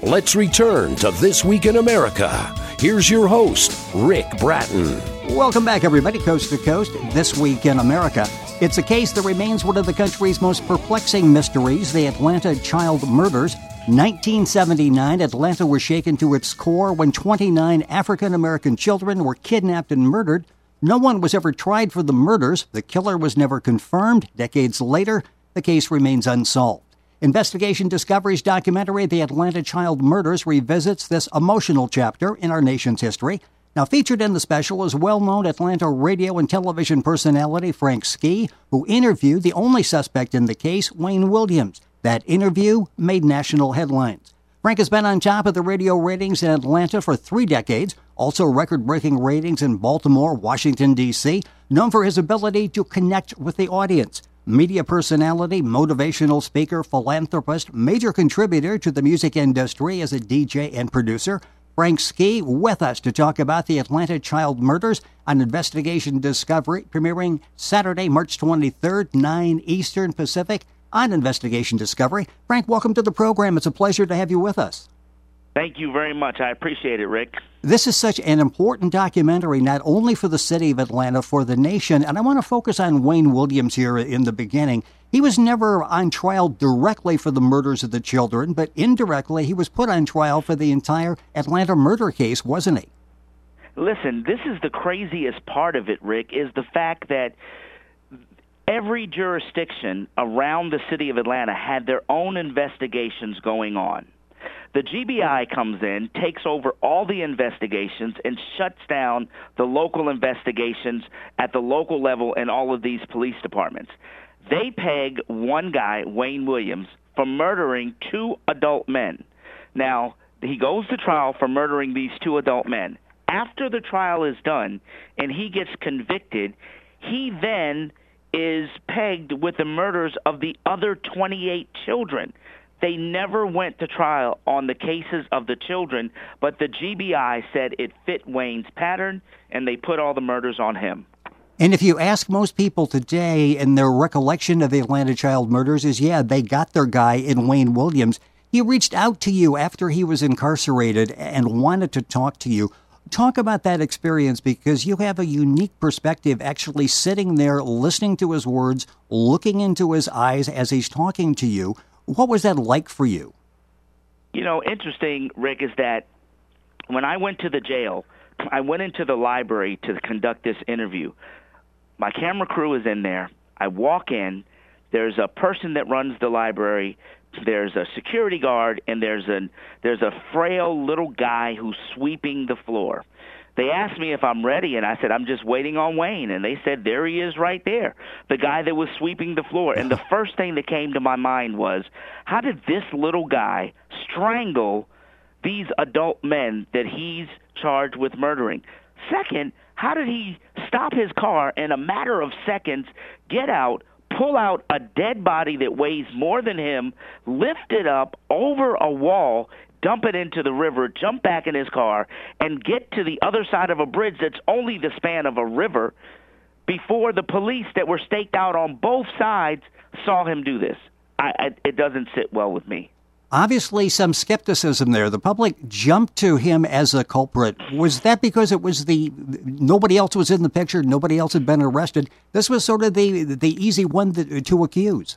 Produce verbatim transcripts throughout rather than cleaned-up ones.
Let's return to This Week in America. Here's your host, Rick Bratton. Welcome back, everybody, coast to coast. This Week in America. It's a case that remains one of the country's most perplexing mysteries, the Atlanta child murders. nineteen seventy-nine, Atlanta was shaken to its core when twenty-nine African-American children were kidnapped and murdered. No one was ever tried for the murders. The killer was never confirmed. Decades later, the case remains unsolved. Investigation Discovery's documentary, The Atlanta Child Murders, revisits this emotional chapter in our nation's history. Now, featured in the special is well-known Atlanta radio and television personality Frank Ski, who interviewed the only suspect in the case, Wayne Williams. That interview made national headlines. Frank has been on top of the radio ratings in Atlanta for three decades, also record-breaking ratings in Baltimore, Washington, D C, known for his ability to connect with the audience. Media personality, motivational speaker, philanthropist, major contributor to the music industry as a D J and producer. Frank Ski with us to talk about the Atlanta child murders on Investigation Discovery, premiering Saturday, March twenty-third, nine Eastern Pacific on Investigation Discovery. Frank, welcome to the program. It's a pleasure to have you with us. Thank you very much. I appreciate it, Rick. This is such an important documentary, not only for the city of Atlanta, for the nation. And I want to focus on Wayne Williams here in the beginning. He was never on trial directly for the murders of the children, but indirectly he was put on trial for the entire Atlanta murder case, wasn't he? Listen, this is the craziest part of it, Rick, is the fact that every jurisdiction around the city of Atlanta had their own investigations going on. The G B I comes in, takes over all the investigations, and shuts down the local investigations at the local level in all of these police departments. They peg one guy, Wayne Williams, for murdering two adult men. Now, he goes to trial for murdering these two adult men. After the trial is done and he gets convicted, he then is pegged with the murders of the other twenty-eight children. They never went to trial on the cases of the children, but the G B I said it fit Wayne's pattern, and they put all the murders on him. And if you ask most people today, and their recollection of the Atlanta child murders is, yeah, they got their guy in Wayne Williams. He reached out to you after he was incarcerated and wanted to talk to you. Talk about that experience, because you have a unique perspective actually sitting there, listening to his words, looking into his eyes as he's talking to you. What was that like for you? You know, interesting, Rick, is that when I went to the jail, I went into the library to conduct this interview. My camera crew is in there. I walk in. There's a person that runs the library. There's a security guard, and there's a, there's a frail little guy who's sweeping the floor. They asked me if I'm ready, and I said, I'm just waiting on Wayne. And they said, there he is right there, the guy that was sweeping the floor. And the first thing that came to my mind was, how did this little guy strangle these adult men that he's charged with murdering? Second, how did he stop his car in a matter of seconds, get out, pull out a dead body that weighs more than him, lift it up over a wall, dump it into the river, jump back in his car, and get to the other side of a bridge that's only the span of a river before the police that were staked out on both sides saw him do this? I, I, it doesn't sit well with me. Obviously, some skepticism there. The public jumped to him as a culprit. Was that because it was the nobody else was in the picture, nobody else had been arrested? This was sort of the the easy one that, to accuse.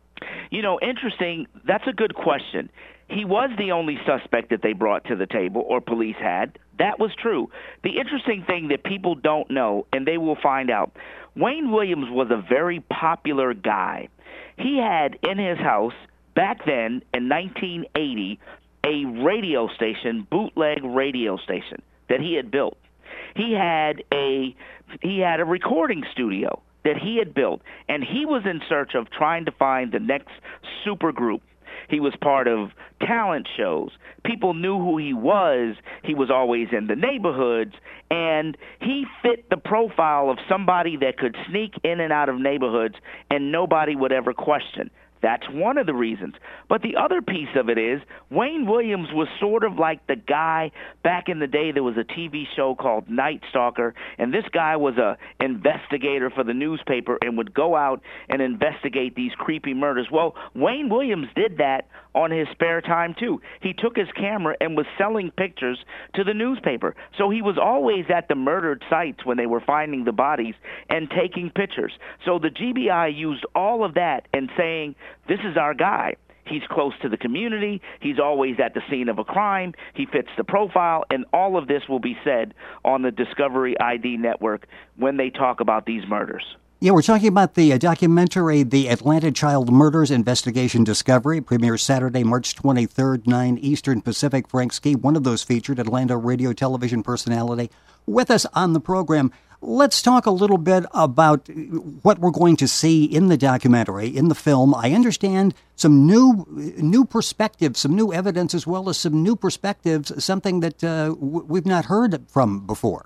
You know, interesting. That's a good question. He was the only suspect that they brought to the table, or police had. That was true. The interesting thing that people don't know, and they will find out, Wayne Williams was a very popular guy. He had in his house, back then, in nineteen eighty, a radio station, bootleg radio station, that he had built. He had a he had a recording studio that he had built, and he was in search of trying to find the next supergroup. He was part of talent shows. People knew who he was. He was always in the neighborhoods, and he fit the profile of somebody that could sneak in and out of neighborhoods and nobody would ever question. That's one of the reasons. But the other piece of it is Wayne Williams was sort of like the guy back in the day. There was a T V show called Night Stalker, and this guy was a investigator for the newspaper and would go out and investigate these creepy murders. Well, Wayne Williams did that on his spare time, too. He took his camera and was selling pictures to the newspaper. So he was always at the murdered sites when they were finding the bodies and taking pictures. So the G B I used all of that and saying, this is our guy. He's close to the community. He's always at the scene of a crime. He fits the profile. And all of this will be said on the Discovery I D network when they talk about these murders. Yeah, we're talking about the uh, documentary, The Atlanta Child Murders Investigation Discovery. It premieres Saturday, March twenty-third, nine Eastern Pacific. Frank Ski, one of those featured Atlanta radio television personality, with us on the program. Let's talk a little bit about what we're going to see in the documentary, in the film. I understand some new new perspectives, some new evidence, as well as some new perspectives, something that uh, w- we've not heard from before.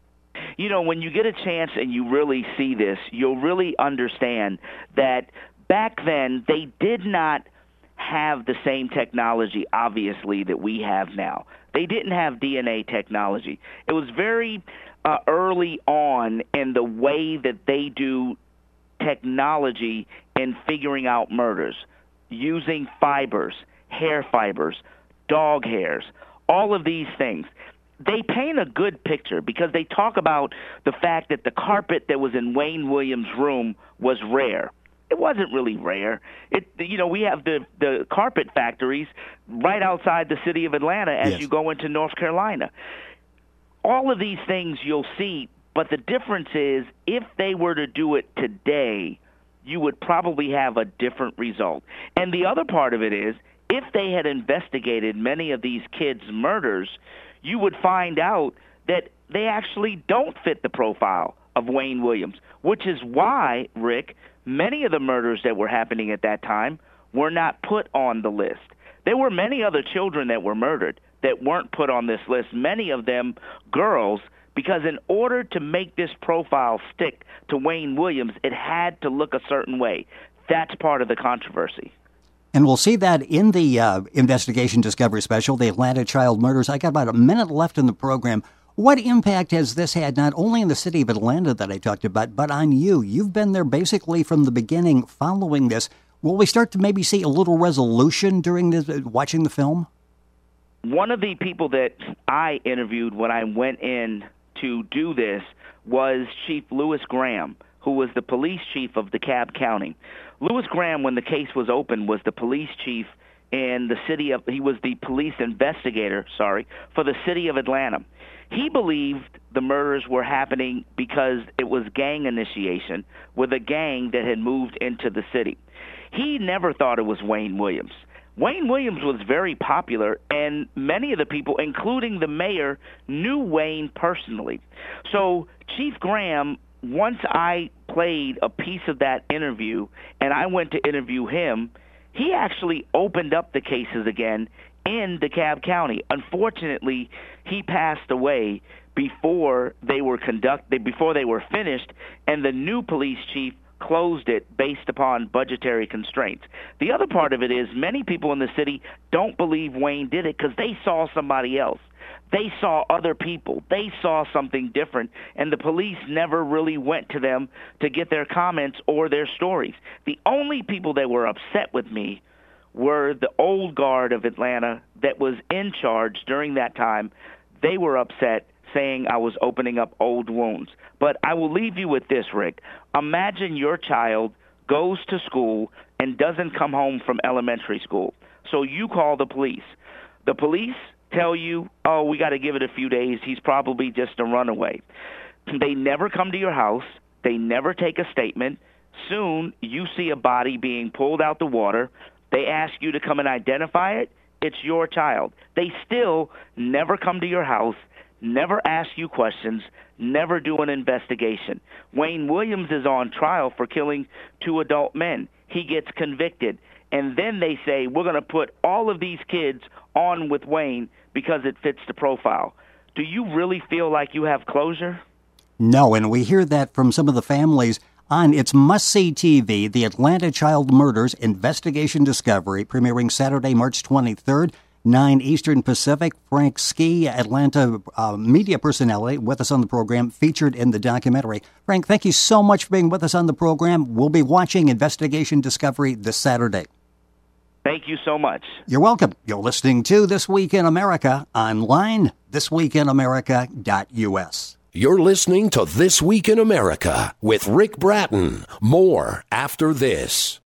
You know, when you get a chance and you really see this, you'll really understand that back then they did not have the same technology, obviously, that we have now. They didn't have D N A technology. It was very uh, early on in the way that they do technology in figuring out murders, using fibers, hair fibers, dog hairs, all of these things. They paint a good picture because they talk about the fact that the carpet that was in Wayne Williams' room was rare. It wasn't really rare. It, you know, we have the, the carpet factories right outside the city of Atlanta as yes. you go into North Carolina. All of these things you'll see, but the difference is if they were to do it today, you would probably have a different result. And the other part of it is if they had investigated many of these kids' murders, you would find out that they actually don't fit the profile of Wayne Williams, which is why, Rick, many of the murders that were happening at that time were not put on the list. There were many other children that were murdered that weren't put on this list, many of them girls, because in order to make this profile stick to Wayne Williams, it had to look a certain way. That's part of the controversy. And we'll see that in the uh, Investigation Discovery Special, The Atlanta Child Murders. I got about a minute left in the program. What impact has this had not only in the city of Atlanta that I talked about, but on you? You've been there basically from the beginning following this. Will we start to maybe see a little resolution during this, watching the film? One of the people that I interviewed when I went in to do this was Chief Lewis Graham, who was the police chief of DeKalb County. Lewis Graham, when the case was opened, was the police chief in the city of, he was the police investigator, sorry, for the city of Atlanta. He believed the murders were happening because it was gang initiation with a gang that had moved into the city. He never thought it was Wayne Williams. Wayne Williams was very popular, and many of the people, including the mayor, knew Wayne personally. So Chief Graham, once I played a piece of that interview and I went to interview him, he actually opened up the cases again in DeKalb County. Unfortunately, he passed away before they were conducted, before they were finished, and the new police chief closed it based upon budgetary constraints. The other part of it is many people in the city don't believe Wayne did it because they saw somebody else. They saw other people. They saw something different, and the police never really went to them to get their comments or their stories. The only people that were upset with me were the old guard of Atlanta that was in charge during that time. They were upset, saying I was opening up old wounds. But I will leave you with this, Rick. Imagine your child goes to school and doesn't come home from elementary school. So you call the police. The police tell you, oh, we got to give it a few days. He's probably just a runaway. They never come to your house. They never take a statement. Soon you see a body being pulled out the water. They ask you to come and identify it. It's your child. They still never come to your house, never ask you questions, never do an investigation. Wayne Williams is on trial for killing two adult men. He gets convicted. And then they say, we're going to put all of these kids on with Wayne because it fits the profile. Do you really feel like you have closure? No, and we hear that from some of the families on its must-see T V, The Atlanta Child Murders Investigation Discovery, premiering Saturday, March twenty-third, nine Eastern Pacific. Frank Ski, Atlanta uh, media personality, with us on the program, featured in the documentary. Frank, thank you so much for being with us on the program. We'll be watching Investigation Discovery this Saturday. Thank you so much. You're welcome. You're listening to This Week in America online, this week in america dot u s. You're listening to This Week in America with Rick Bratton. More after this.